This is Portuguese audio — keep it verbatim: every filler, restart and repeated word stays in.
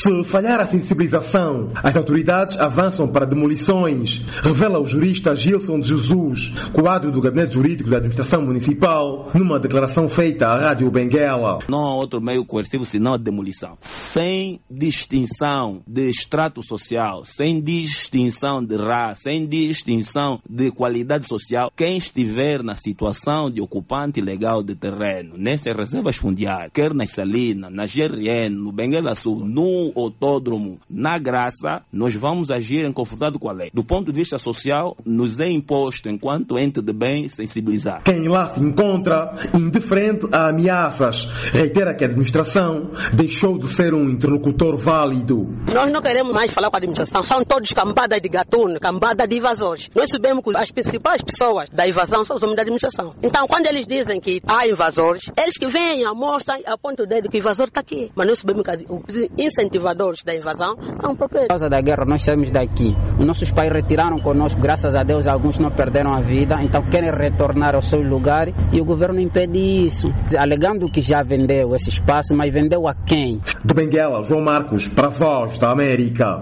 Se falhar a sensibilização, as autoridades avançam para demolições, revela o jurista Gilson de Jesus, quadro do Gabinete Jurídico da Administração Municipal, numa declaração feita à Rádio Benguela. Não há outro meio coercivo senão a demolição. Sem distinção de extrato social, sem distinção de raça, sem distinção de qualidade social, quem estiver na situação de ocupante ilegal de terreno, nessas reservas fundiárias, quer nas Salinas, na G R N, no Benguela Sul, no autódromo, na Graça, nós vamos agir em conformidade com a lei. Do ponto de vista social, nos é imposto, enquanto ente de bem, sensibilizar. Quem lá se encontra, indiferente a ameaças, reitera que a administração deixou de ser um interlocutor válido. Nós não queremos mais falar com a administração, são todos cambada de gatuno, cambada de invasores. Nós sabemos que as principais pessoas da invasão são os homens da administração. Então, quando eles dizem que há invasores, eles que vêm, mostram, apontam o dedo que o invasor está aqui. Mas nós sabemos que os incentivadores da invasão são próprios. Por causa da guerra, nós saímos daqui. Os nossos pais retiraram conosco, graças a Deus, alguns não perderam a vida, então querem retornar ao seu lugar e o governo impede isso, alegando que já vendeu esse espaço, mas vendeu a quem? De Benguela, João Marcos, para a Voz da América.